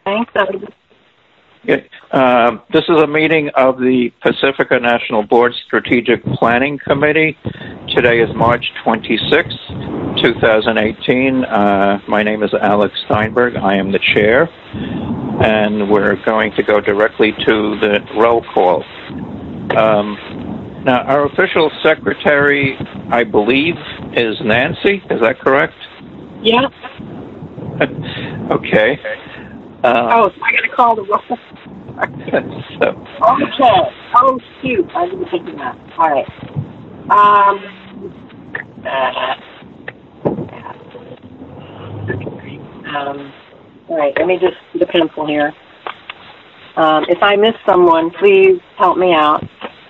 Thanks. This is a meeting of the Pacifica National Board Strategic Planning Committee. Today is March 26, 2018. My name is Alex Steinberg. I am the chair, and we're going to go directly to the roll call. Now, our official secretary, I believe, is Nancy. Is that correct? Yeah. Okay. I got to call the roll. Okay. Oh, shoot. I didn't think of that. All right. All right. Let me just get a pencil here. If I miss someone, please help me out.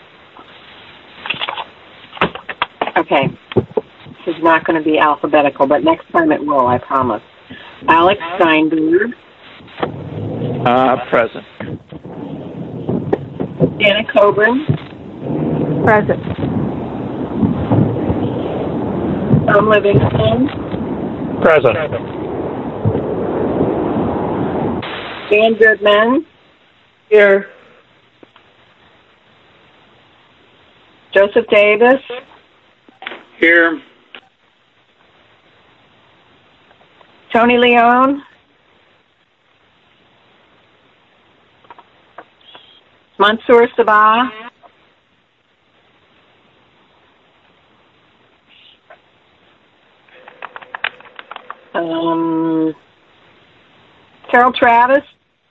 Okay. This is not going to be alphabetical, but next time it will, I promise. Alex Steinberg. Present. Janet Coburn. Present. Tom Livingston. Present. Dan Goodman. Here. Joseph Davis. Here. Tony Leone. Mansour Sabah. Carol Travis.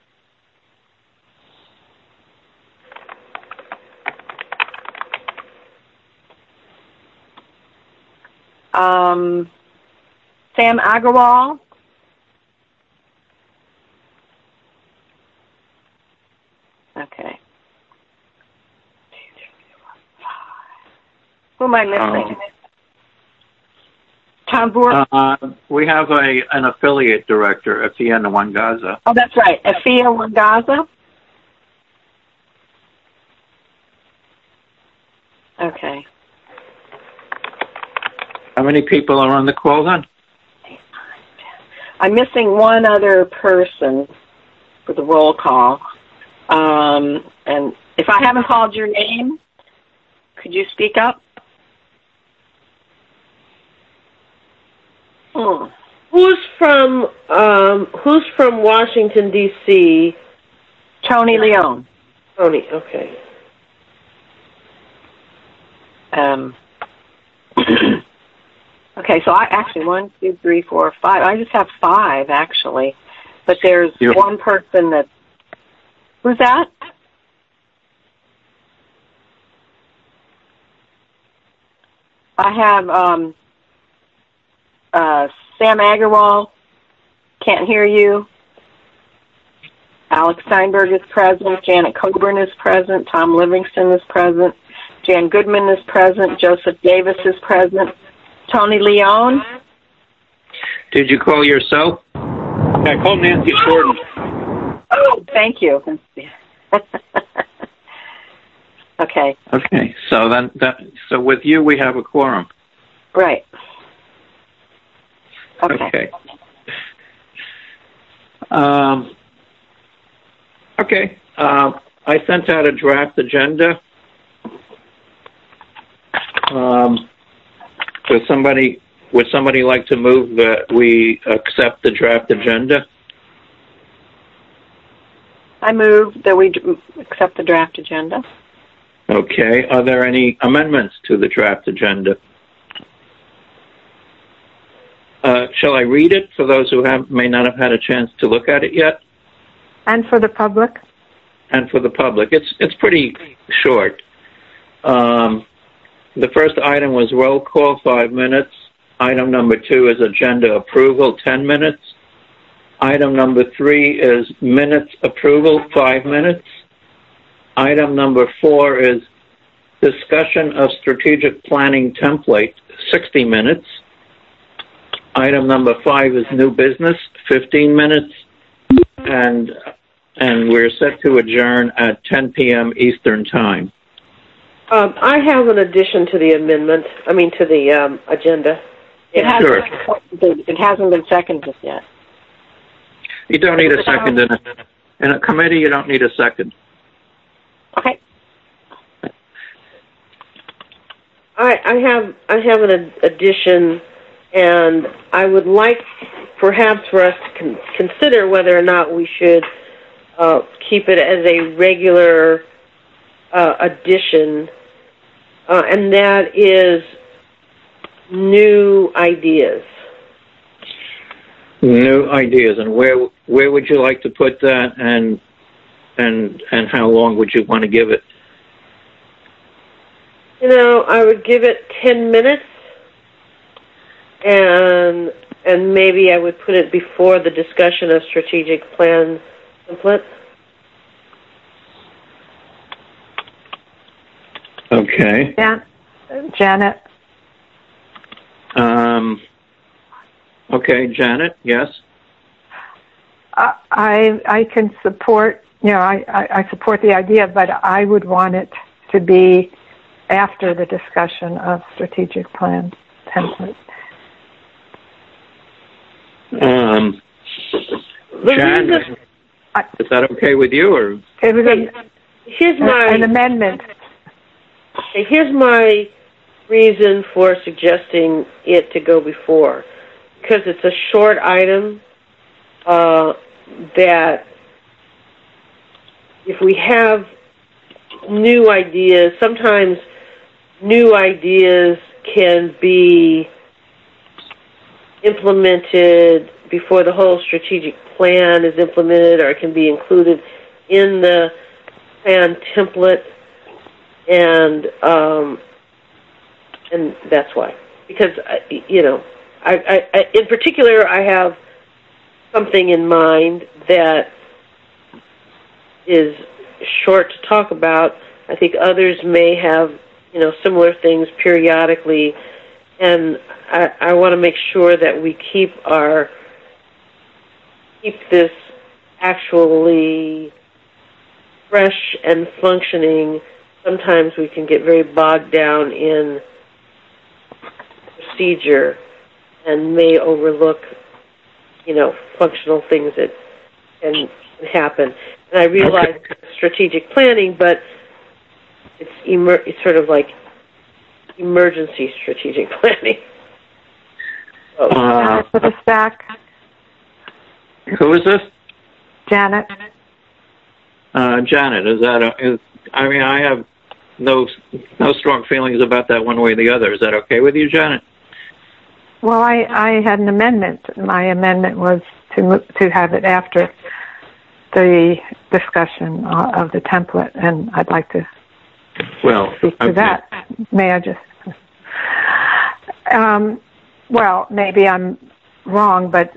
Sam Agarwal. Okay. Who am I missing? Tom Boer. We have an affiliate director, Afia Nwangaza. Oh, that's right. Afia Nwangaza. Okay. How many people are on the call then? I'm missing one other person for the roll call. And if I haven't called your name, could you speak up? Who's from Washington, D.C.? Tony Leone. Tony, okay. Okay, so I actually 1, 2, 3, 4, 5. I just have 5 actually, but there's one person that. Who's that? I have Sam Agarwal. Can't hear you. Alex Steinberg is present. Janet Coburn is present. Tom Livingston is present. Jan Goodman is present. Joseph Davis is present. Tony Leone. Did you call yourself? I called Nancy Shorten. Oh, thank you. Okay. Okay. So with you we have a quorum. Right. Okay. Okay. I sent out a draft agenda. Would somebody like to move that we accept the draft agenda? I move that we accept the draft agenda. Okay. Are there any amendments to the draft agenda? Shall I read it for those who may not have had a chance to look at it yet? And for the public? And for the public. It's pretty short. The first item was roll call, 5 minutes. Item number 2 is agenda approval, 10 minutes. Item number 3 is minutes approval, 5 minutes. Item number 4 is discussion of strategic planning template, 60 minutes. Item number 5 is new business, 15 minutes. And we're set to adjourn at 10 p.m. Eastern Time. I have an addition to the amendment, to the agenda. It hasn't been seconded yet. You don't need a second in a committee. You don't need a second. Okay. I have an addition, and I would like perhaps for us to consider whether or not we should keep it as a regular addition, and that is new ideas. New ideas, and where would you like to put that, and how long would you want to give it? I would give it 10 minutes, and maybe I would put it before the discussion of strategic plan template. Okay. Janet. Okay, Janet. Yes. I can support. I support the idea, but I would want it to be after the discussion of strategic plan template. Janet, is that okay with you, or? It was an amendment. Here's my reason for suggesting it to go before, because it's a short item that if we have new ideas, sometimes new ideas can be implemented before the whole strategic plan is implemented, or it can be included in the plan template, and that's why. Because I in particular, I have something in mind that is short to talk about. I think others may have similar things periodically, and I want to make sure that we keep this actually fresh and functioning. Sometimes we can get very bogged down in procedure and may overlook, functional things that can happen. And I realize strategic planning, but it's sort of like emergency strategic planning. For the stack. Who is this? Janet. Janet, is that I have no strong feelings about that one way or the other. Is that okay with you, Janet? Well, I had an amendment. My amendment was to have it after the discussion of the template, and I'd like to speak to that. May I just? Well, maybe I'm wrong, but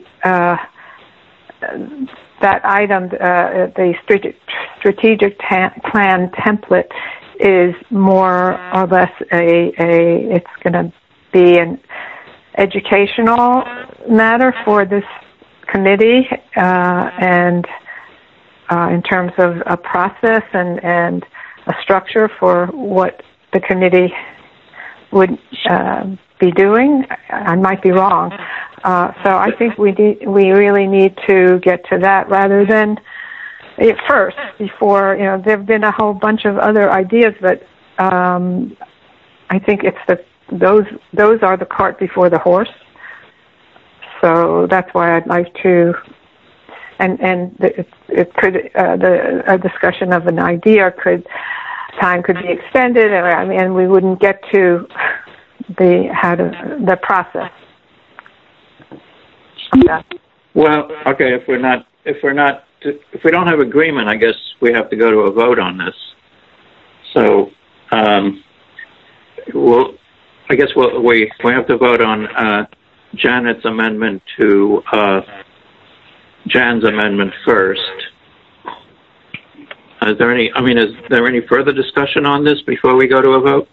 that item, the strategic plan template, is more or less it's going to be an educational matter for this committee, and in terms of a process and a structure for what the committee would be doing. I might be wrong. So I think we really need to get to that rather than first, before, there have been a whole bunch of other ideas, but I think it's those are the cart before the horse. So that's why I'd like to, and it could, a discussion of an idea time could be extended, and we wouldn't get to the process. Yeah. Well, okay. If we don't have agreement, I guess we have to go to a vote on this. So, I guess we have to vote on Janet's amendment to Jan's amendment first. Is there any further discussion on this before we go to a vote?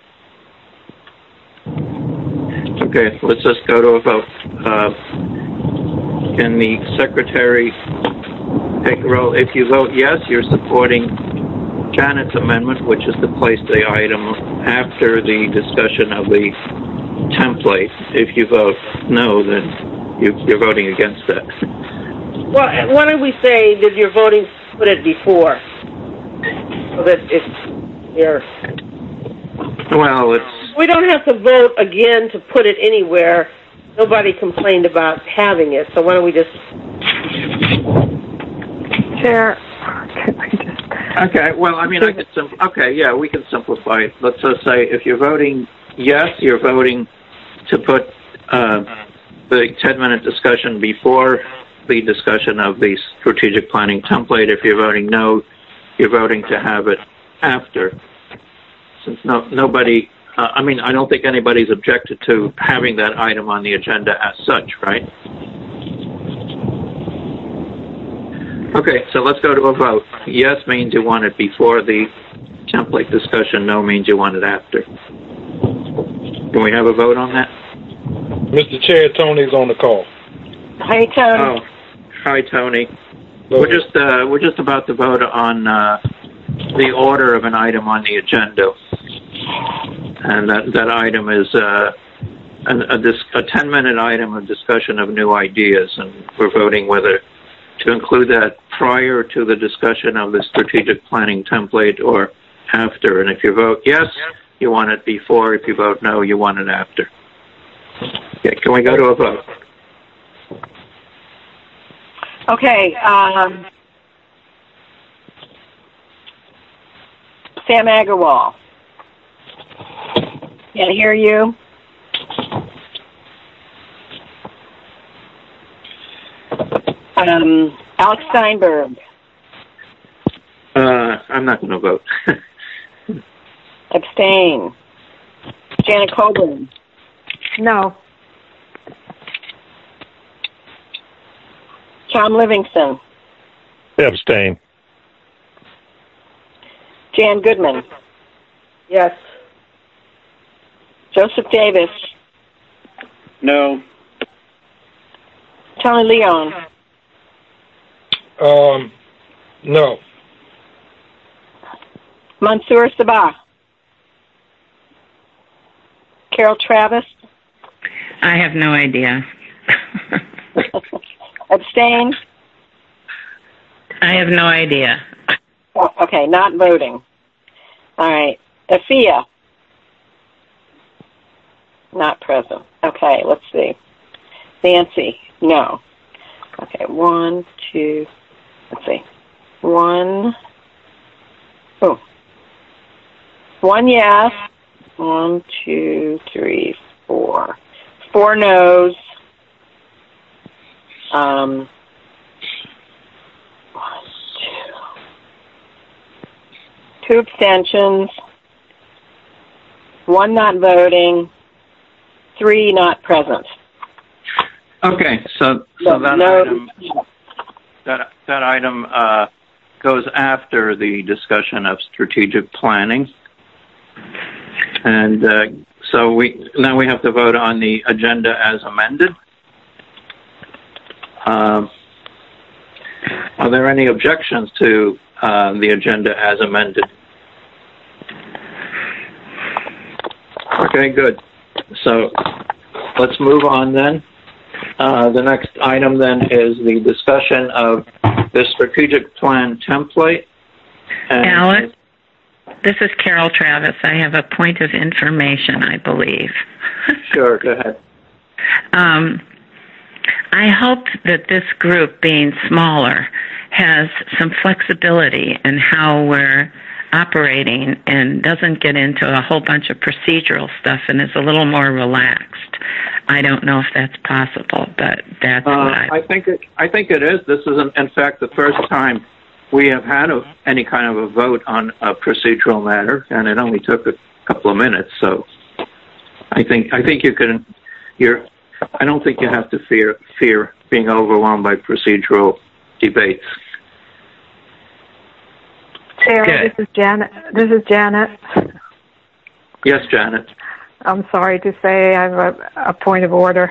Okay, let's just go to a vote. Can the secretary take a roll? If you vote yes, you're supporting Janet's amendment, which is to place the item after the discussion of the template. If you vote no, then you're voting against that. Well, why don't we say that you're voting to put it before, so that it's here. Well, it's... We don't have to vote again to put it anywhere. Nobody complained about having it, so why don't we just... Chair, Okay, well, I mean, we can simplify it. Let's just say if you're voting yes, you're voting to put the 10-minute discussion before the discussion of the strategic planning template. If you're voting no, you're voting to have it after. Since nobody, I don't think anybody's objected to having that item on the agenda as such, right? Okay, so let's go to a vote. Yes means you want it before the template discussion. No means you want it after. Can we have a vote on that? Mr. Chair, Tony's on the call. Hi, Tony. Oh, hi, Tony. Hello. We're just about to vote on the order of an item on the agenda, and that item is a 10-minute item of discussion of new ideas, and we're voting whether to include that prior to the discussion of the strategic planning template or after. And if you vote yes, you want it before. If you vote no, you want it after. Okay, can we go to a vote? Okay. Sam Agarwal. Can't hear you. Alex Steinberg. I'm not going to vote. Abstain. Janet Coburn. no. Tom Livingston. Abstain. Jan Goodman. Yes. Joseph Davis. No. Tony Leon. No. Mansour Sabah. Carol Travis. I have no idea. Abstain. I have no idea. Oh, okay, not voting. All right. Afia. Not present. Okay, let's see. Nancy. No. Okay, one, two, let's see. One yes. 1, 2, 3, 4. 4 no's. 1, 2. 2 abstentions. 1 not voting. 3 not present. Okay, so that item goes after the discussion of strategic planning, and so we have to vote on the agenda as amended. Are there any objections to the agenda as amended? Okay, good. So let's move on then. The next item then is the discussion of the strategic plan template. Alex, this is Carol Travis. I have a point of information, I believe. Sure, go ahead. I hope that this group, being smaller, has some flexibility in how we're operating and doesn't get into a whole bunch of procedural stuff and is a little more relaxed. I don't know if that's possible, but that's what I think it is. This is, in fact, the first time we have had any kind of a vote on a procedural matter, and it only took a couple of minutes. So I think you can. I don't think you have to fear being overwhelmed by procedural debates. Sarah, this is Janet. Yes, Janet. I'm sorry to say I have a point of order.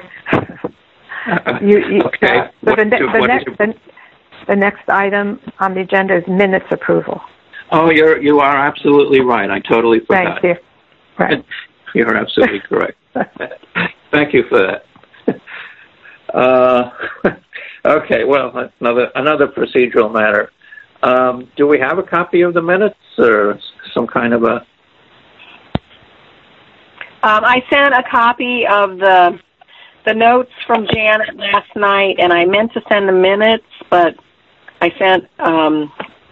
Okay. The next item on the agenda is minutes approval. Oh, you are absolutely right. I totally forgot. Thank you. Right. You're absolutely correct. Thank you for that. Okay, well, another procedural matter. Do we have a copy of the minutes or some kind of a... I sent a copy of the notes from Janet last night, and I meant to send the minutes, but I sent a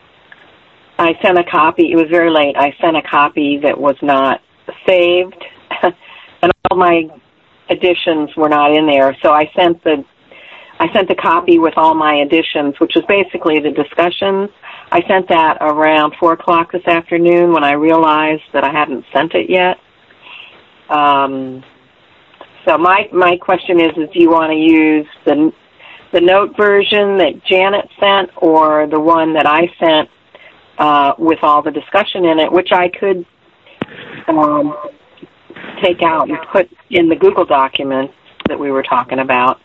copy. It was very late. I sent a copy that was not saved, and all my additions were not in there. So I sent the copy with all my additions, which was basically the discussions. I sent that around 4 o'clock this afternoon when I realized that I hadn't sent it yet. So my question is do you want to use the note version that Janet sent or the one that I sent with all the discussion in it, which I could take out and put in the Google document that we were talking about,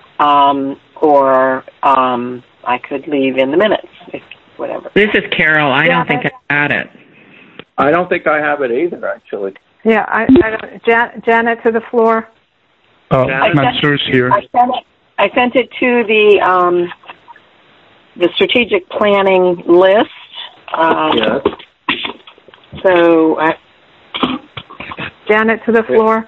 or I could leave in the minutes, whatever. This is Carol. I don't think I got it. I don't think I have it either, actually. Yeah, Janet to the floor. Mansour's here. I sent it to the strategic planning list. Yes. So, Janet to the floor.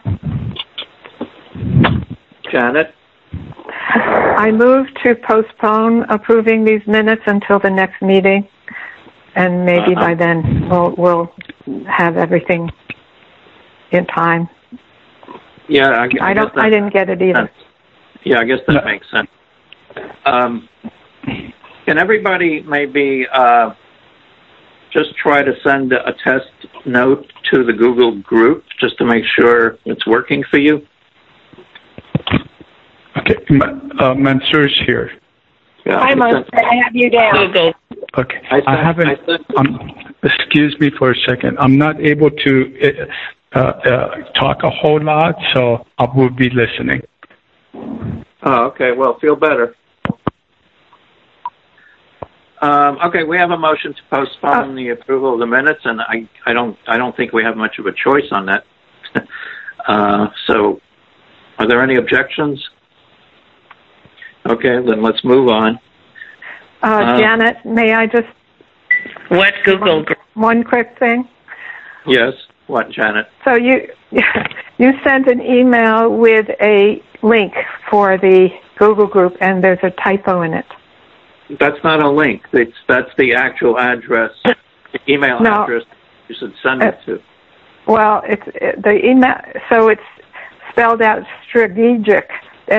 Janet? I move to postpone approving these minutes until the next meeting, and maybe by then we'll have everything in time. Yeah, I didn't get it either. Yeah, I guess that makes sense. Can everybody maybe just try to send a test note to the Google group just to make sure it's working for you? Okay, Mansour's here. Yeah, Hi, Mansour. I have you down. Okay, I haven't. Excuse me for a second. I'm not able to talk a whole lot, so I will be listening. Oh, okay. Well, feel better. Okay, we have a motion to postpone the approval of the minutes, and I don't think we have much of a choice on that. So, are there any objections? Okay, then let's move on. Janet, may I just... What Google? One quick thing. Yes. What, Janet? So you sent an email with a link for the Google group, and there's a typo in it. That's not a link. That's the actual address, the email address you should send it to. Well, it's the email. So it's spelled out strategic.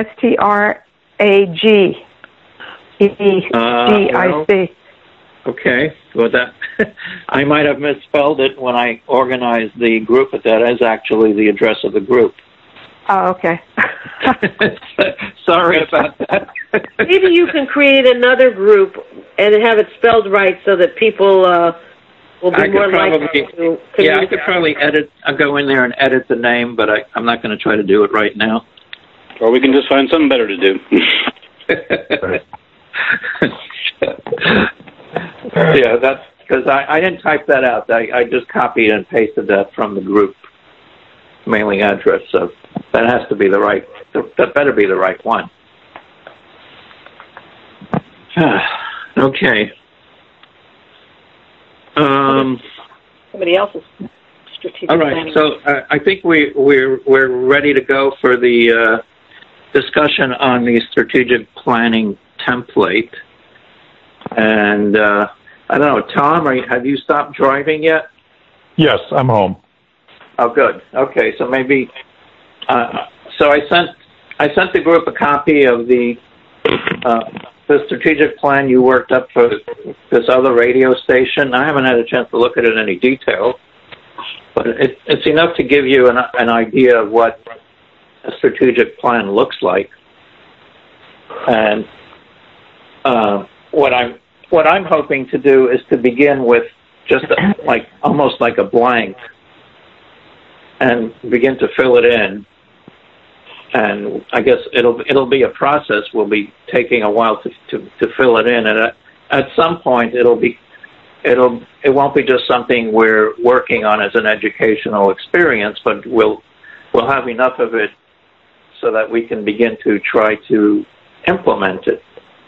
STRAGEGIC. Okay. Well, that I might have misspelled it when I organized the group, but that is actually the address of the group. Oh, okay. Sorry about that. Maybe you can create another group and have it spelled right so that people will be more likely to. Yeah, I could probably go in there and edit the name, but I'm not going to try to do it right now. Or we can just find something better to do. Yeah, that's because I didn't type that out. I just copied and pasted that from the group mailing address. So that has to be that better be the right one. Okay. Somebody else's strategic all right. planning. So I think we're ready to go for the discussion on the strategic planning template. And I don't know, Tom, have you stopped driving yet? Yes, I'm home. Oh, good. Okay, so maybe. So I sent the group a copy of the strategic plan you worked up for this other radio station. I haven't had a chance to look at it in any detail, but it's enough to give you an idea of what a strategic plan looks like. And what I'm hoping to do is to begin with just almost like a blank, and begin to fill it in. And I guess it'll be a process. We'll be taking a while to fill it in, and at some point it won't be just something we're working on as an educational experience, but we'll have enough of it so that we can begin to try to implement it.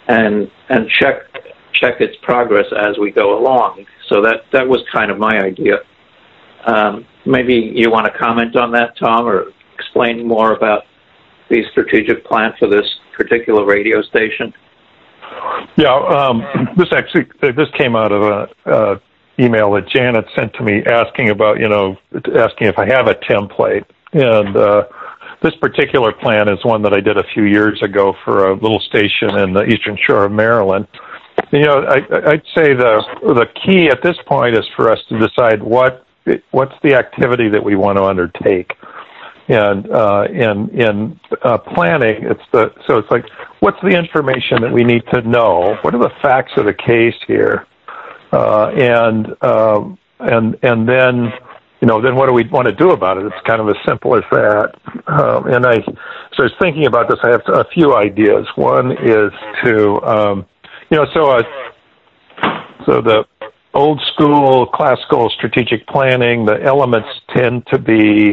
and check its progress as we go along. So that was kind of my idea. Maybe you want to comment on that, Tom, or explain more about the strategic plan for this particular radio station? Yeah, this came out of a email that Janet sent to me asking about, asking if I have a template. And this particular plan is one that I did a few years ago for a little station in the Eastern Shore of Maryland. I'd say the key at this point is for us to decide what's the activity that we want to undertake. And in planning, it's like, what's the information that we need to know? What are the facts of the case here? And then what do we want to do about it? It's kind of as simple as that. And I was thinking about this. I have a few ideas. One is to, so the old school classical strategic planning, the elements tend to be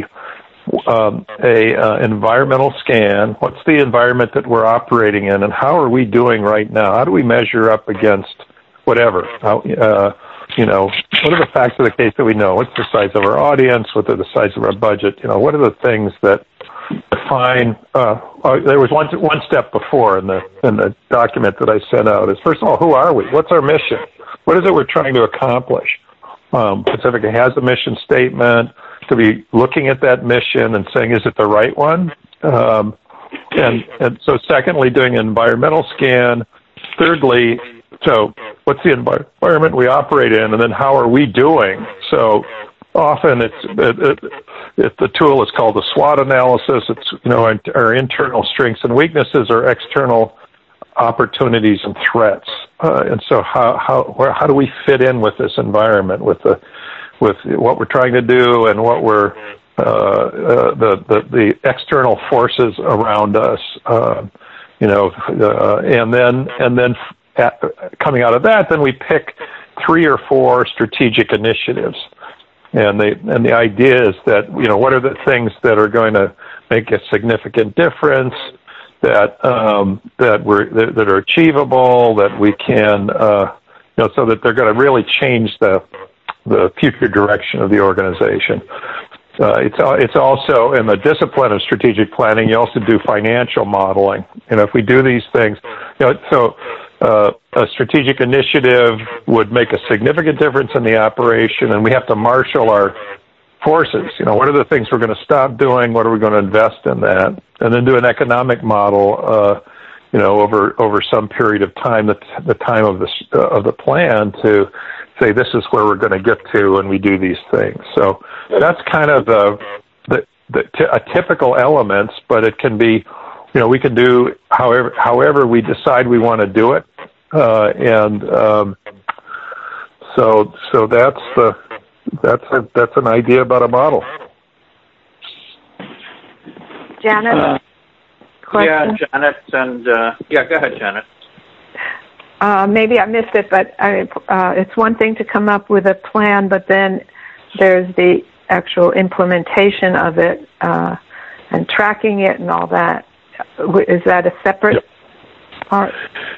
a environmental scan. What's the environment that we're operating in, and how are we doing right now? How do we measure up against whatever? What are the facts of the case that we know? What's the size of our audience? What are the size of our budget? What are the things that define? There was one step before in the document that I sent out. Is first of all, who are we? What's our mission? What is it we're trying to accomplish? Pacifica has a mission statement. To be looking at that mission and saying, is it the right one? And so secondly, doing an environmental scan. Thirdly, so what's the environment we operate in, and then how are we doing? So often the tool is called the SWOT analysis. It's, our internal strengths and weaknesses or external opportunities and threats. And so how do we fit in with this environment, with what we're trying to do and what we're the external forces around us, and then coming out of that, then we pick 3 or 4 strategic initiatives, and the idea is that what are the things that are going to make a significant difference, that are achievable, that we can so that they're going to really change the future direction of the organization. It's also in the discipline of strategic planning. You also do financial modeling. If we do these things, a strategic initiative would make a significant difference in the operation, and we have to marshal our forces. What are the things we're going to stop doing? What are we going to invest in that? And then do an economic model, over some period of time, the time of the plan, to say this is where we're going to get to when we do these things. So that's kind of a typical elements, but it can be, we can do however we decide we want to do it, so that's an idea about a model. Janet? Yeah, Janet, and go ahead, Janet. Maybe I missed it, but it's one thing to come up with a plan, but then there's the actual implementation of it and tracking it and all that. Is that a separate part?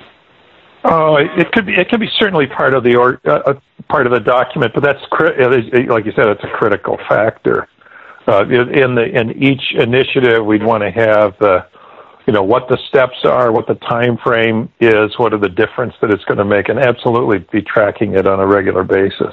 It could be certainly part of the document, but that's like you said, it's a critical factor. In each initiative, we'd want to have what the steps are, what the time frame is, what are the difference that it's going to make, and absolutely be tracking it on a regular basis.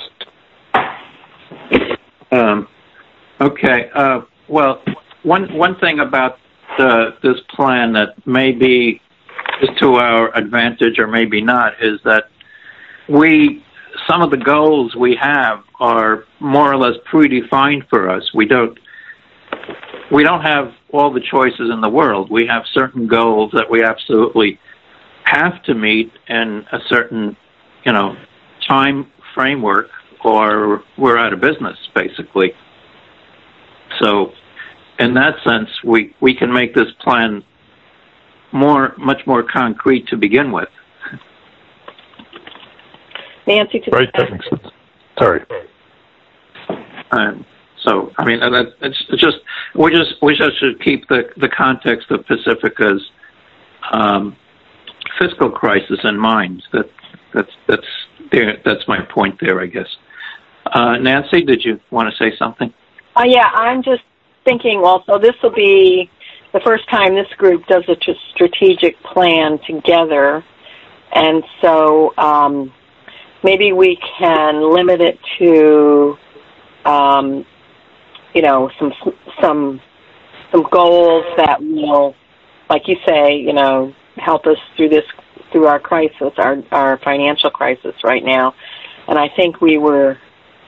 Okay. Well, one thing about this plan that may be is to our advantage or maybe not is that some of the goals we have are more or less predefined for us. We don't have all the choices in the world. We have certain goals that we absolutely have to meet in a certain, time framework, or we're out of business, basically. So, in that sense, we can make this plan much more concrete to begin with. Nancy, right, that makes sense. Sorry. So, I mean, it's just we just should keep the context of Pacifica's fiscal crisis in mind. That's my point there, I guess. Nancy, did you want to say something? Yeah, I'm just thinking also this will be the first time this group does a strategic plan together, and so maybe we can limit it to some goals that will, like you say, help us through our crisis, our financial crisis right now. And I think we were,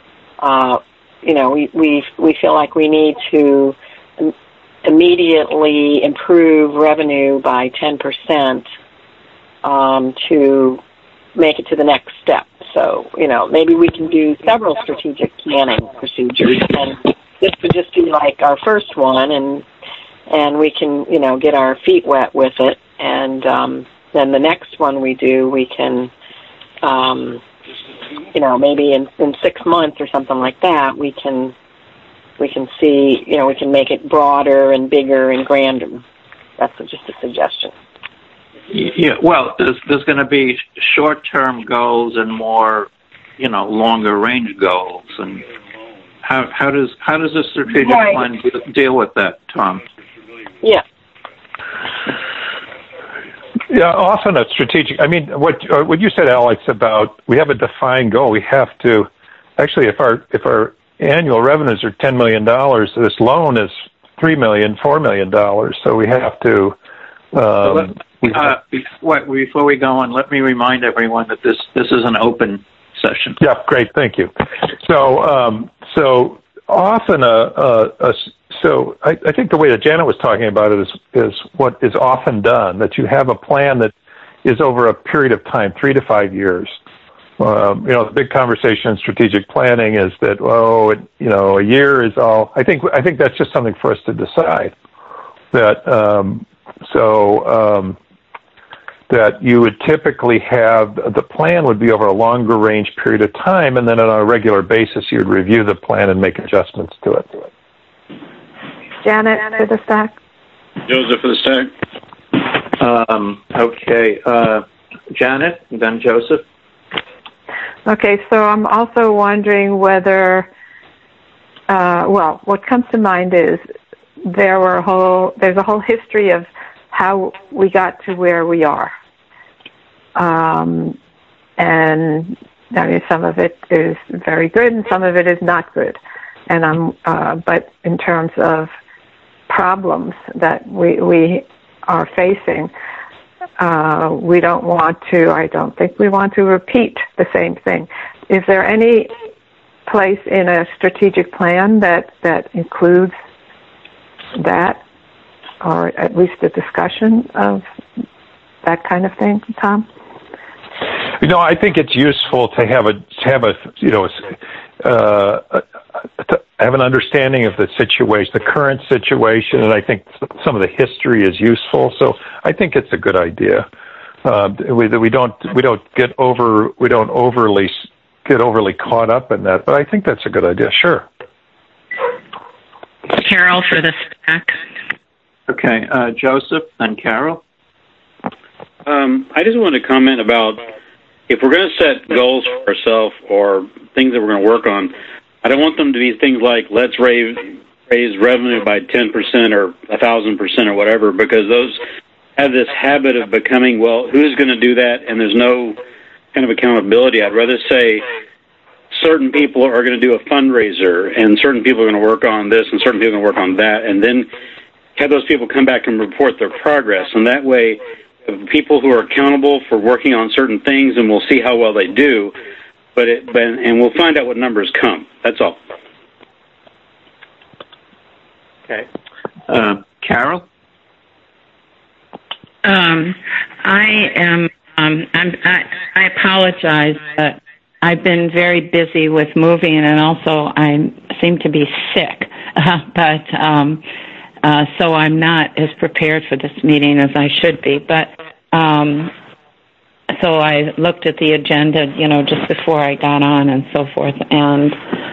we feel like we need to immediately improve revenue by 10% to make it to the next step. So, maybe we can do several strategic planning procedures, and this would just be like our first one, and we can, get our feet wet with it, and then the next one we do, we can, maybe in 6 months or something like that, we can see, we can make it broader and bigger and grander. That's just a suggestion. Yeah, well, there's going to be short-term goals and more, longer-range goals. And how does the strategic plan deal with that, Tom? Yeah. Yeah, often a strategic. I mean, what you said, Alex, about we have a defined goal. We have to actually, if our annual revenues are $10 million, this loan is $3 million, $4 million. So we have to. Before we go on, let me remind everyone that this is an open session. Yeah, great, thank you. So often So I think the way that Janet was talking about it is what is often done, that you have a plan that is over a period of time, 3 to 5 years. The big conversation in strategic planning is that, a year is all. I think that's just something for us to decide. That you would typically have, the plan would be over a longer range period of time, and then on a regular basis you would review the plan and make adjustments to it. Janet for the stack. Joseph for the stack. Okay. Janet, then Joseph. Okay, so I'm also wondering whether, what comes to mind is there's a whole history of how we got to where we are. And I mean, some of it is very good and some of it is not good. And but in terms of problems that we are facing, I don't think we want to repeat the same thing. Is there any place in a strategic plan that includes that, or at least a discussion of that kind of thing, Tom? I think it's useful to have an understanding of the situation, the current situation, and I think some of the history is useful. So I think it's a good idea. We don't overly caught up in that, but I think that's a good idea. Sure. Carol for the stack. Okay, Joseph and Carol. I just wanted to comment about if we're going to set goals for ourselves or things that we're going to work on, I don't want them to be things like let's raise revenue by 10% or 1,000% or whatever, because those have this habit of becoming, who's going to do that? And there's no kind of accountability. I'd rather say certain people are going to do a fundraiser and certain people are going to work on this and certain people are going to work on that, and then have those people come back and report their progress. And that way, people who are accountable for working on certain things, and we'll see how well they do, and we'll find out what numbers come. That's all. Okay. Carol? I apologize, but I've been very busy with moving, and also I seem to be sick. So I'm not as prepared for this meeting as I should be. But so I looked at the agenda, just before I got on and so forth. And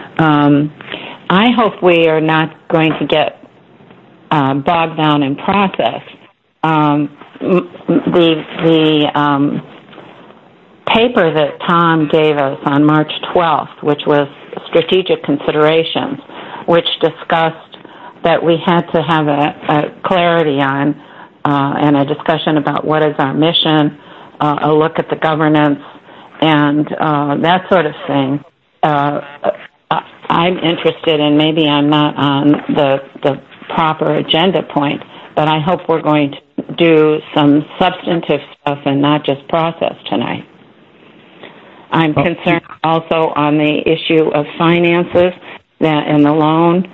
I hope we are not going to get bogged down in process. the paper that Tom gave us on March 12th, which was Strategic Considerations, which discussed that we had to have a clarity on and a discussion about what is our mission, a look at the governance, and that sort of thing. I'm interested in, maybe I'm not on the proper agenda point, but I hope we're going to do some substantive stuff and not just process tonight. I'm concerned also on the issue of finances and the loan.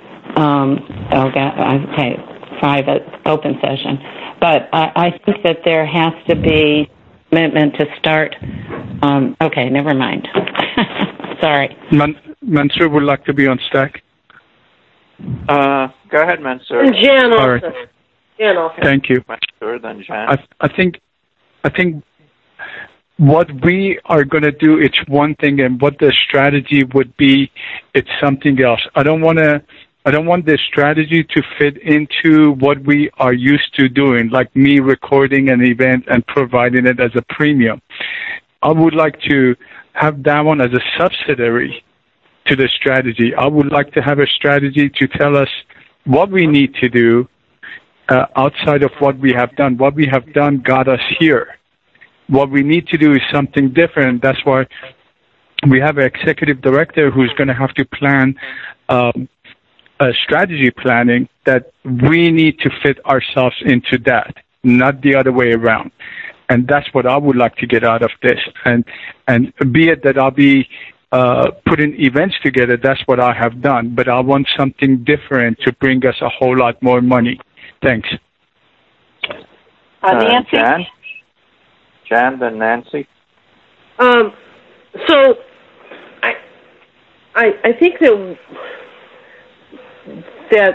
Private open session. But I think that there has to be commitment to start. Okay, never mind. Sorry. Mansour would like to be on stack. Go ahead, Mansour. And Jan also. Right. Jan also. Thank you. Mansour, then Jan. I think what we are going to do, it's one thing, and what the strategy would be, it's something else. I don't want the strategy to fit into what we are used to doing, like me recording an event and providing it as a premium. I would like to have that one as a subsidiary to the strategy. I would like to have a strategy to tell us what we need to do outside of what we have done. What we have done got us here. What we need to do is something different. That's why we have an executive director who's going to have to plan strategy planning, that we need to fit ourselves into that, not the other way around. And that's what I would like to get out of this. And be it that I'll be putting events together, that's what I have done. But I want something different to bring us a whole lot more money. Thanks. Nancy? Jan, then Nancy. So I think that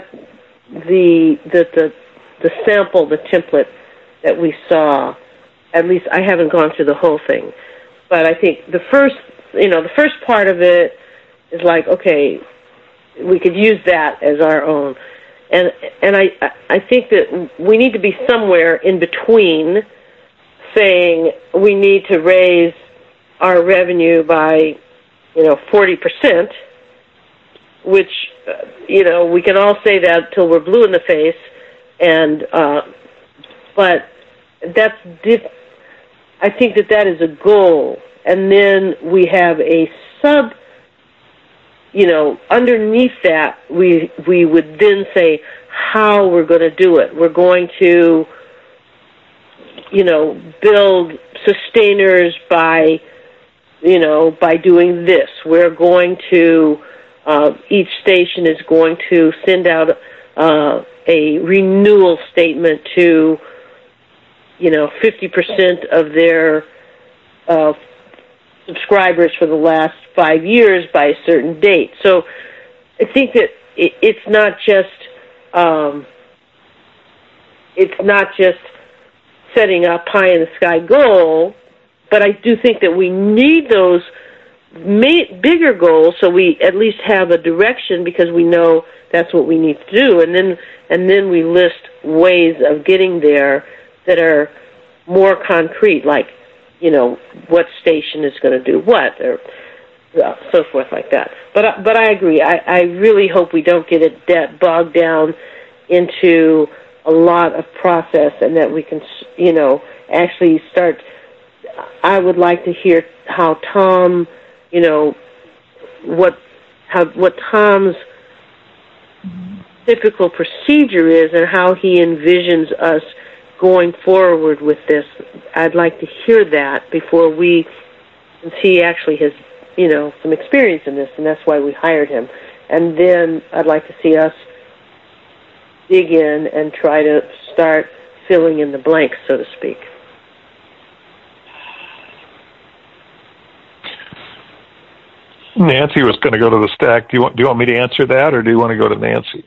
the sample, the template that we saw, at least I haven't gone through the whole thing, but I think the first part of it is like, okay, we could use that as our own, and I think that we need to be somewhere in between, saying we need to raise our revenue by 40%, which we can all say that till we're blue in the face, and but that's I think that is a goal, and then we have a sub. Underneath that, we would then say how we're going to do it. We're going to build sustainers by doing this. We're going to, each station is going to send out a renewal statement to, 50% of their subscribers for the last 5 years by a certain date. So I think that it's not just setting a pie in the sky goal, but I do think that we need those bigger goals so we at least have a direction, because we know that's what we need to do, and then we list ways of getting there that are more concrete, like what station is going to do what, or so forth like that. But I agree. I really hope we don't get it bogged down into a lot of process, and that we can, actually start. I would like to hear how Tom, what Tom's typical procedure is, and how he envisions us going forward with this. I'd like to hear that before since he actually has, some experience in this, and that's why we hired him. And then I'd like to see us dig in and try to start filling in the blanks, so to speak. Nancy was going to go to the stack. Do you want me to answer that, or do you want to go to Nancy?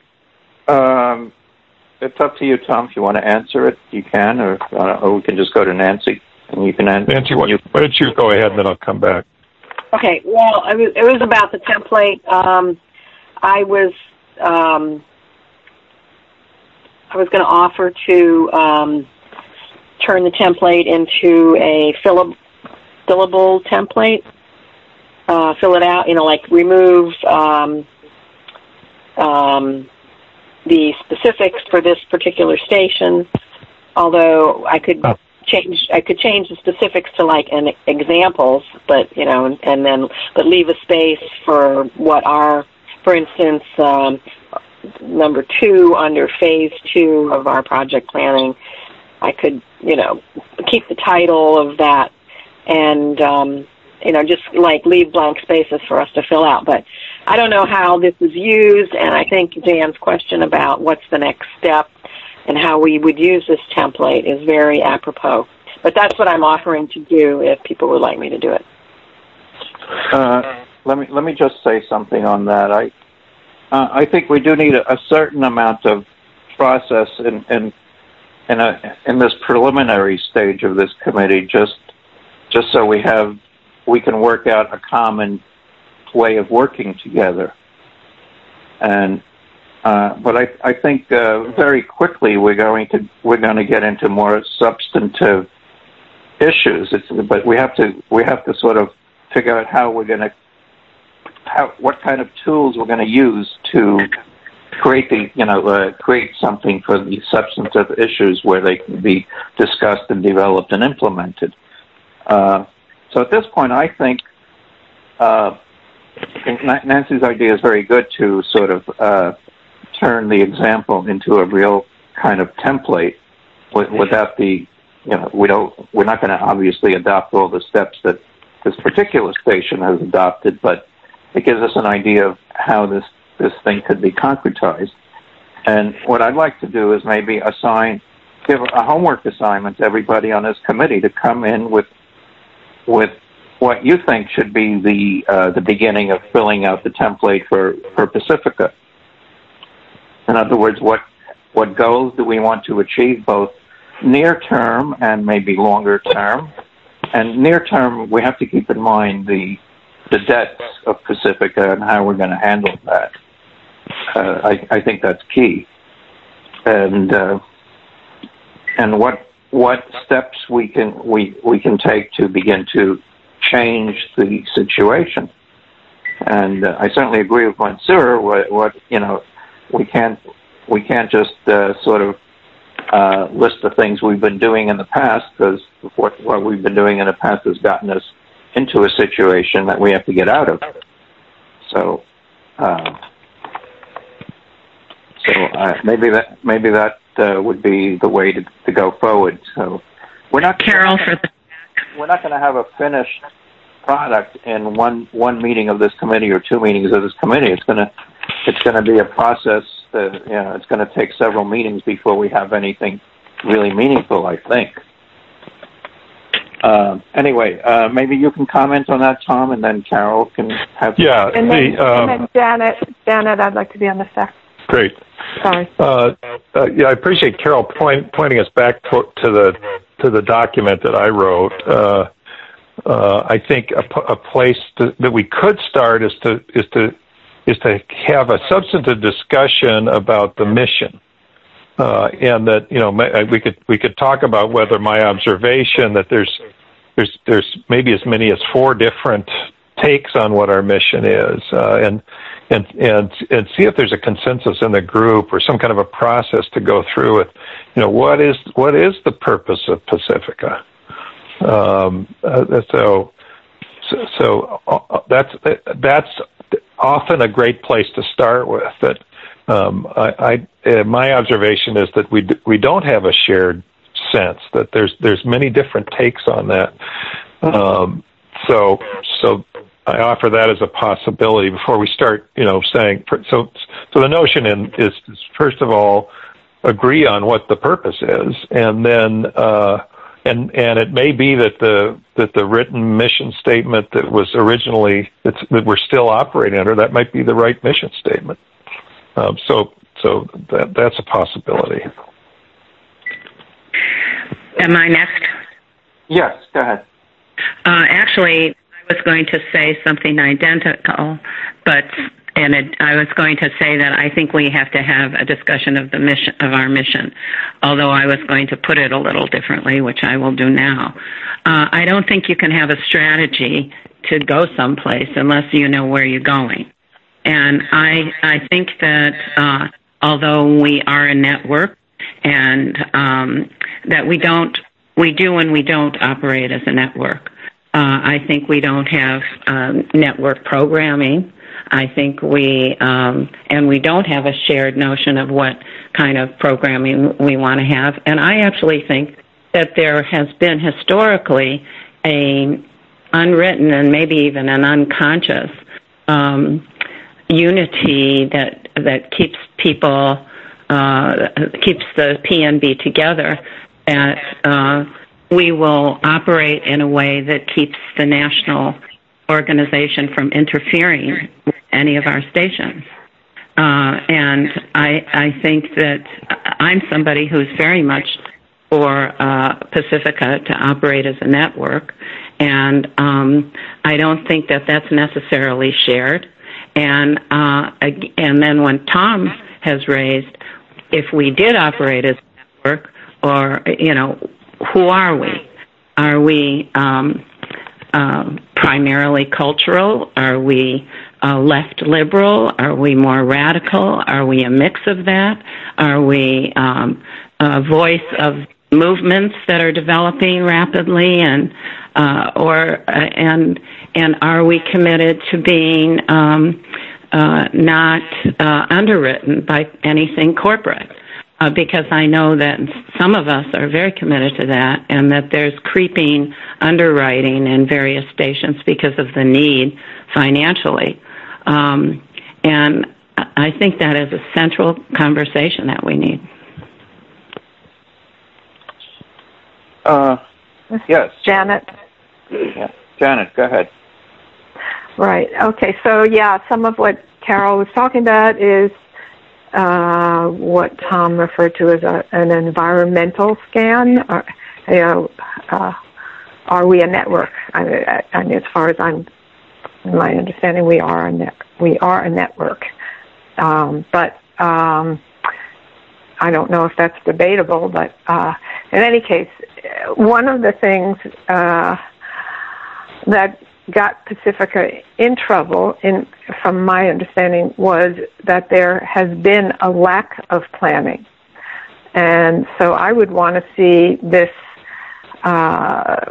It's up to you, Tom. If you want to answer it, you can, or we can just go to Nancy, and you can answer. Nancy, why don't you go ahead, and then I'll come back. Okay. Well, it was about the template. I was going to offer turn the template into a fillable template. Fill it out, like remove the specifics for this particular station. Although I could change the specifics to like examples, but but leave a space for what are, for instance, number 2 under phase 2 of our project planning. I could, keep the title of that and, just like leave blank spaces for us to fill out. But I don't know how this is used, and I think Jan's question about what's the next step and how we would use this template is very apropos. But that's what I'm offering to do if people would like me to do it. Let me just say something on that. I think we do need a certain amount of process in this preliminary stage of this committee, just so we can work out a common way of working together. And but I think very quickly we're going to get into more substantive issues. But we have to sort of figure out what kind of tools we're going to use to create create something for the substantive issues where they can be discussed and developed and implemented. So at this point, I think Nancy's idea is very good to sort of turn the example into a real kind of template without we're not going to obviously adopt all the steps that this particular station has adopted, but it gives us an idea of how this thing could be concretized. And what I'd like to do is maybe give a homework assignment to everybody on this committee to come in with what you think should be the beginning of filling out the template for Pacifica. In other words, what goals do we want to achieve, both near term and maybe longer term? And near term, we have to keep in mind the debts of Pacifica and how we're going to handle that. I think that's key. And what steps we can take to begin to change the situation. And I certainly agree with Mansour. We can't just sort of list the things we've been doing in the past, because what we've been doing in the past has gotten us into a situation that we have to get out of. So maybe that would be the way to go forward. So we're not going to have a finished product in one meeting of this committee or 2 meetings of this committee. It's going to be a process. It's going to take several meetings before we have anything really meaningful, I think. Anyway, maybe you can comment on that, Tom, and then Carol can have... Yeah. And then Janet, I'd like to be on the second. Great. Sorry. I appreciate Carol pointing us back to the document that I wrote. I think a place that we could start is to have a substantive discussion about the mission. And that we could talk about whether my observation that there's maybe as many as 4 different takes on what our mission is, and see if there's a consensus in the group or some kind of a process to go through with. What is the purpose of Pacifica? So that's often a great place to start with. That my observation is that we don't have a shared sense, that there's many different takes on that. So I offer that as a possibility before we start, saying. So the notion is first of all agree on what the purpose is, and then and it may be that the written mission statement that was originally that we're still operating under, that might be the right mission statement. So that's a possibility. Am I next? Yes, go ahead. Actually, I was going to say something identical, but I was going to say that I think we have to have a discussion of the mission, of our mission, although I was going to put it a little differently, which I will do now. I don't think you can have a strategy to go someplace unless you know where you're going. And I think that although we are a network, and that we do and we don't operate as a network. I think we don't have network programming. I think and we don't have a shared notion of what kind of programming we want to have. And I actually think that there has been historically a unwritten and maybe even an unconscious unity that keeps people, keeps the PNB together, that we will operate in a way that keeps the national organization from interfering with any of our stations. And I think that I'm somebody who's very much for Pacifica to operate as a network, and I don't think that that's necessarily shared. And then when Tom has raised, if we did operate as a network, or, you know, who are we? Are we primarily cultural? Are we left liberal? Are we more radical? Are we a mix of that? Are we a voice of movements that are developing rapidly, and are we committed to being not underwritten by anything corporate? Because I know that some of us are very committed to that, and that there's creeping underwriting in various stations because of the need financially. And I think that is a central conversation that we need. Yes. Janet? Yeah. Janet, go ahead. Right. Okay. So, yeah, some of what Carol was talking about is what Tom referred to as an environmental scan. Are we a network? I mean, as far as my understanding, we are a network. But I don't know if that's debatable. But in any case, one of the things that got Pacifica in trouble, from my understanding, was that there has been a lack of planning. And so I would want to see this, a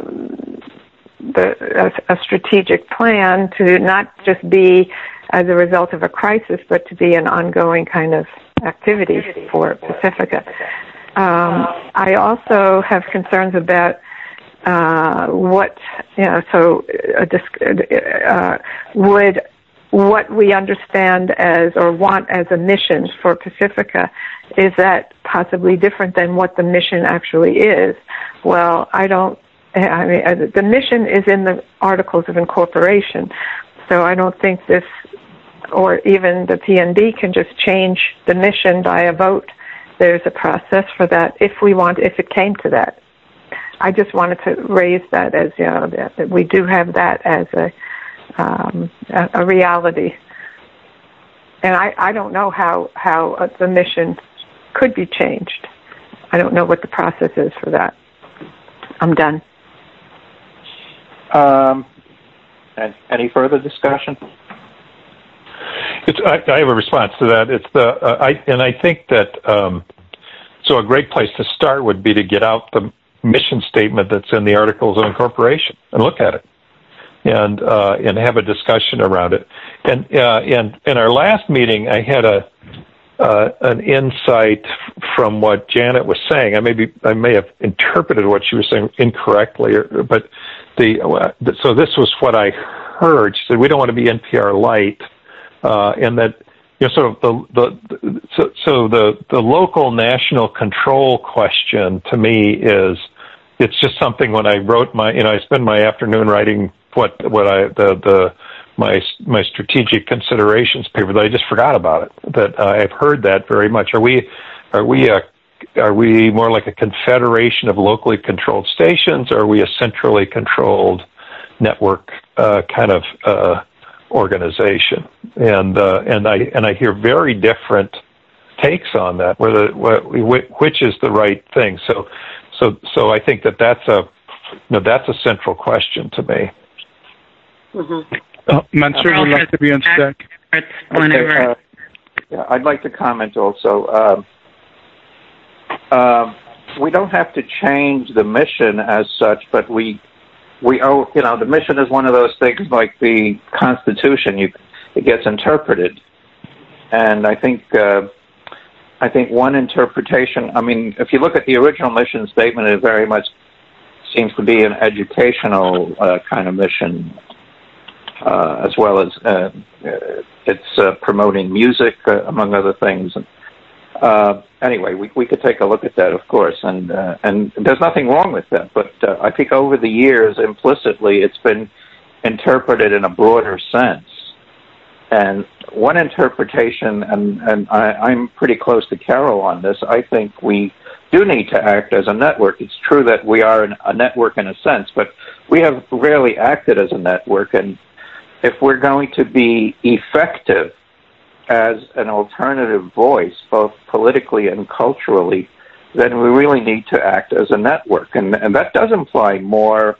strategic plan to not just be as a result of a crisis, but to be an ongoing kind of activity for Pacifica. I also have concerns about would what we understand as or want as a mission for Pacifica, is that possibly different than what the mission actually is? Well, the mission is in the Articles of Incorporation, so I don't think this, or even the PNB, can just change the mission by a vote. There's a process for that if it came to that. I just wanted to raise that as, that we do have that as a reality. And I don't know how the mission could be changed. I don't know what the process is for that. I'm done. And any further discussion? I have a response to that. I think that so a great place to start would be to get out the mission statement that's in the Articles of Incorporation and look at it, and have a discussion around it. And in our last meeting, I had an insight from what Janet was saying. I may have interpreted what she was saying incorrectly, but so this was what I heard. She said, we don't want to be NPR light, and that sort of the local national control question to me is, it's just something. When I wrote I spend my afternoon writing my strategic considerations paper, that I just forgot about it. That I've heard that very much. Are we more like a confederation of locally controlled stations? Or are we a centrally controlled network kind of organization, and I hear very different takes on that. Which is the right thing? So I think that's a central question to me. Mm-hmm. Mansour would like to be on stack. Whenever. Yeah, I'd like to comment also. We don't have to change the mission as such, but we owe, the mission is one of those things like the Constitution. It gets interpreted, and I think one interpretation. I mean, if you look at the original mission statement, it very much seems to be an educational kind of mission, as well as it's promoting music, among other things. Anyway, we could take a look at that, of course, and there's nothing wrong with that. But I think over the years, implicitly, it's been interpreted in a broader sense. And one interpretation, and I'm pretty close to Carol on this, I think we do need to act as a network. It's true that we are a network in a sense, but we have rarely acted as a network. And if we're going to be effective as an alternative voice, both politically and culturally, then we really need to act as a network. And that does imply more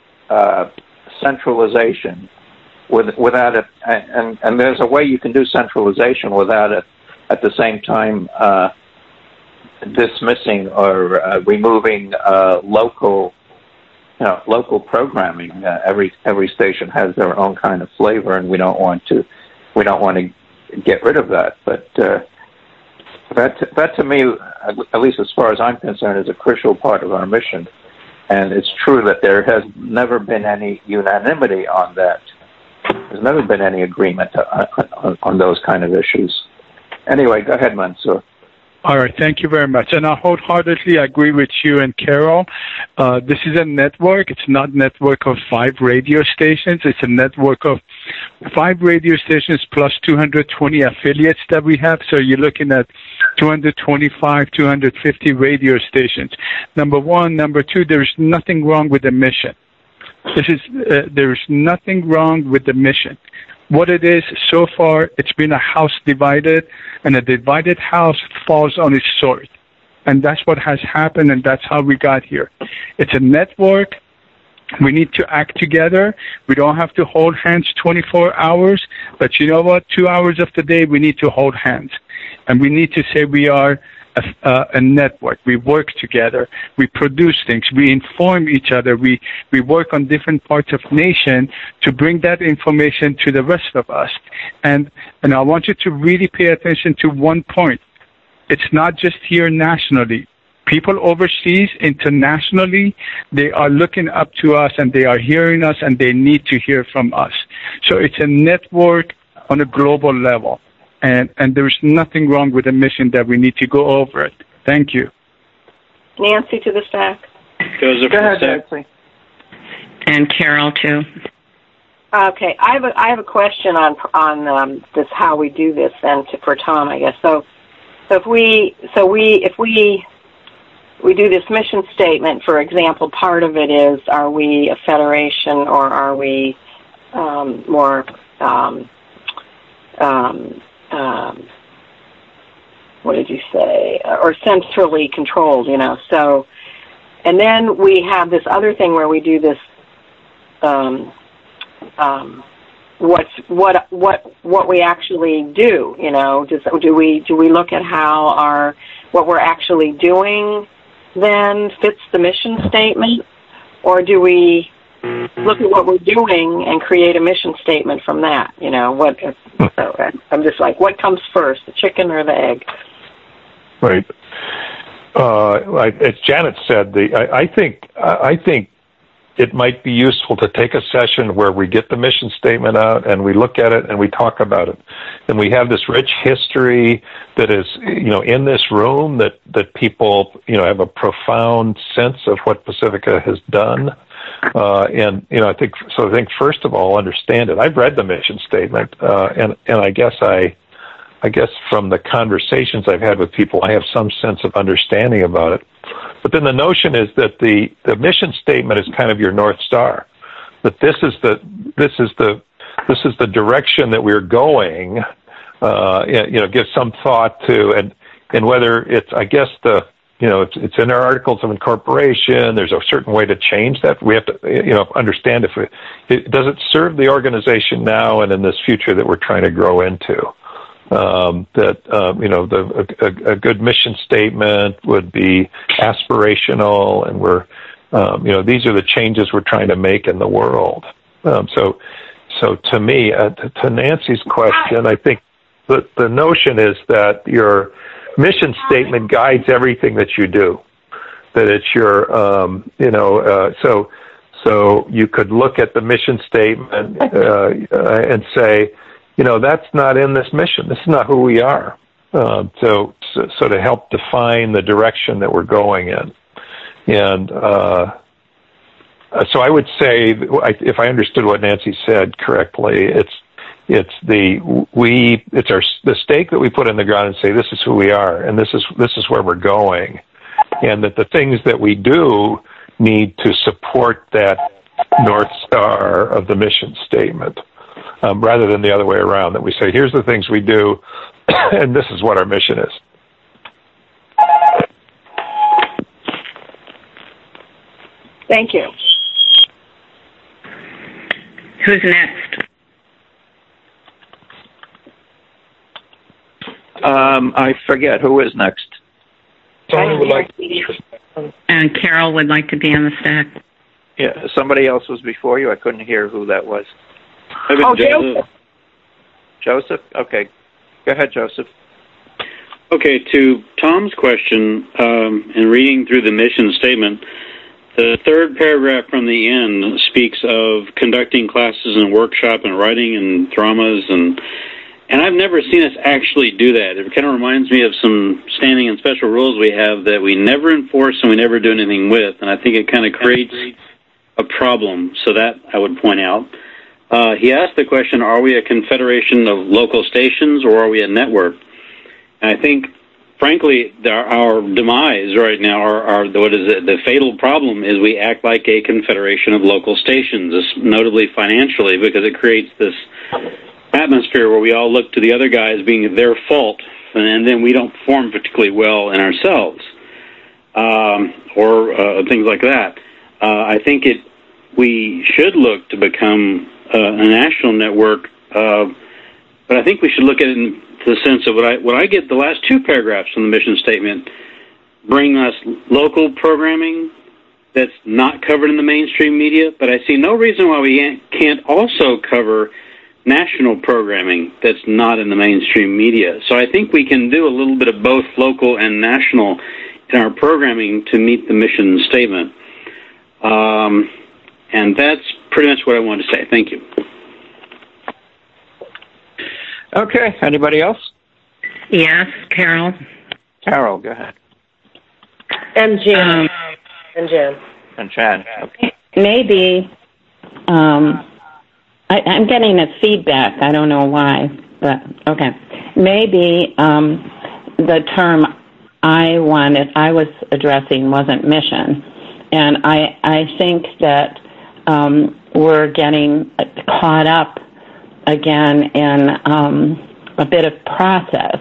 centralization without it. And there's a way you can do centralization without it at the same time dismissing or removing local programming. Every station has their own kind of flavor, and we don't want to get rid of that. But that to me, at least as far as I'm concerned, is a crucial part of our mission. And it's true that there has never been any unanimity on that. There's never been any agreement on those kind of issues. Anyway, go ahead, Mansour. All right, thank you very much. And I wholeheartedly agree with you and Carol. This is a network. It's not a network of 5 radio stations. It's a network of 5 radio stations plus 220 affiliates that we have. So you're looking at 225, 250 radio stations. Number one. Number two, there's nothing wrong with the mission. There's nothing wrong with the mission. What it is, so far, it's been a house divided, and a divided house falls on its sword. And that's what has happened, and that's how we got here. It's a network. We need to act together. We don't have to hold hands 24 hours, but you know what? 2 hours of the day, we need to hold hands. And we need to say we are a network. We work together. We produce things. We inform each other. We work on different parts of nation to bring that information to the rest of us. And I want you to really pay attention to one point. It's not just here nationally. People overseas, internationally, they are looking up to us and they are hearing us and they need to hear from us. So it's a network on a global level. And there's nothing wrong with the mission that we need to go over it. Thank you. Nancy to the stack. Joseph go ahead, Nancy. And Carol too. Okay, I have a question on this how we do this, and for Tom, I guess. So if we do this mission statement, for example, part of it is, are we a federation or are we more what did you say? Or centrally controlled, So, and then we have this other thing where we do this. What we actually do? Do we look at how what we're actually doing then fits the mission statement, or do we look at what we're doing and create a mission statement from that? So I'm just like, what comes first, the chicken or the egg? Right. As Janet said, I think it might be useful to take a session where we get the mission statement out and we look at it and we talk about it. And we have this rich history that is, in this room that people, have a profound sense of what Pacifica has done. I think first of all, understand it. I've read the mission statement, and I guess from the conversations I've had with people, I have some sense of understanding about it. But then the notion is that the mission statement is kind of your North Star. That this is the the direction that we're going. Give some thought to, and whether it's, I guess it's in our articles of incorporation. There's a certain way to change that. We have to, understand if it does it serve the organization now and in this future that we're trying to grow into. A good mission statement would be aspirational, and we're, these are the changes we're trying to make in the world. So to me, to Nancy's question, I think the notion is that your mission statement guides everything that you do. That it's your, so you could look at the mission statement and say, that's not in this mission. This is not who we are. So to help define the direction that we're going in. And so I would say, if I understood what Nancy said correctly, it's the stake that we put in the ground and say, this is who we are, and this is where we're going, and that the things that we do need to support that North Star of the mission statement, rather than the other way around, that we say, here's the things we do, and this is what our mission is. Thank you. Who's next? I forget who is next. Tony would like. And Carol would like to be on the stack. Yeah, somebody else was before you. I couldn't hear who that was. Joseph. Joseph? Okay. Go ahead, Joseph. Okay, to Tom's question, in reading through the mission statement, the third paragraph from the end speaks of conducting classes and workshop and writing and dramas, and I've never seen us actually do that. It kind of reminds me of some standing and special rules we have that we never enforce and we never do anything with, and I think it kind of creates a problem. So that I would point out. He asked the question, are we a confederation of local stations or are we a network? And I think, frankly, our demise right now, the fatal problem is we act like a confederation of local stations, notably financially, because it creates this atmosphere where we all look to the other guys being their fault, and then we don't perform particularly well in ourselves, or things like that. I think we should look to become a national network, but I think we should look at it in the sense of what I get the last two paragraphs from the mission statement bring us local programming that's not covered in the mainstream media, but I see no reason why we can't also cover national programming that's not in the mainstream media. So I think we can do a little bit of both local and national in our programming to meet the mission statement. And that's pretty much what I wanted to say. Thank you. Okay. Anybody else? Yes, Carol. Carol, go ahead. And Jan. And Jan. Okay. Maybe I'm getting a feedback. I don't know why, but okay. Maybe the term I was addressing wasn't mission. And I think that we're getting caught up again in a bit of process.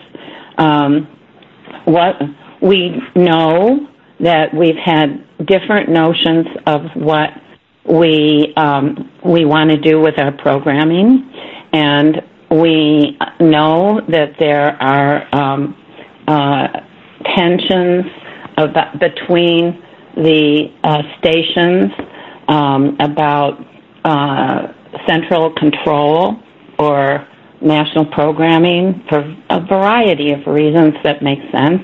What we know that we've had different notions of what we want to do with our programming, and we know that there are tensions between the stations about central control or national programming for a variety of reasons that make sense.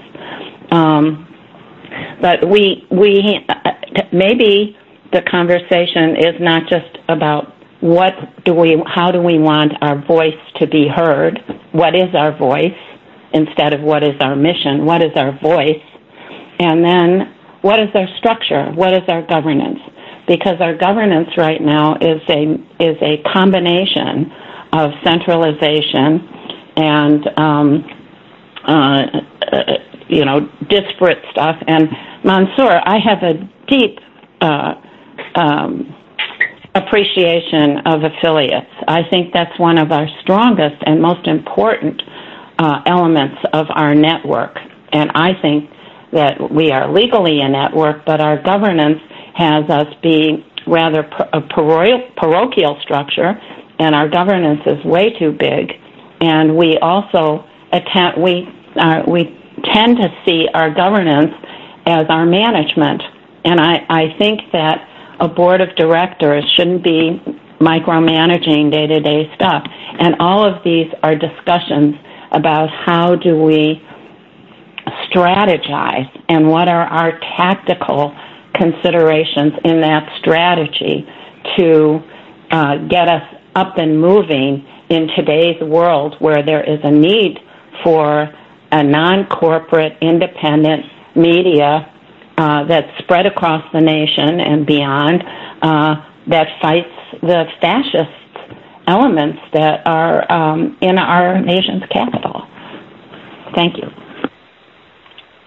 But we maybe the conversation is not just about how do we want our voice to be heard, what is our voice, instead of what is our mission, what is our voice, and then what is our structure, what is our governance, because our governance right now is a combination of centralization and disparate stuff. And Mansour, I have a deep appreciation of affiliates. I think that's one of our strongest and most important elements of our network. And I think that we are legally a network, but our governance has us be rather a parochial structure, and our governance is way too big. And we also we tend to see our governance as our management. And I think that a board of directors shouldn't be micromanaging day-to-day stuff. And all of these are discussions about how do we strategize and what are our tactical considerations in that strategy to get us up and moving in today's world where there is a need for a non-corporate, independent media that's spread across the nation and beyond that fights the fascist elements that are in our nation's capital. Thank you.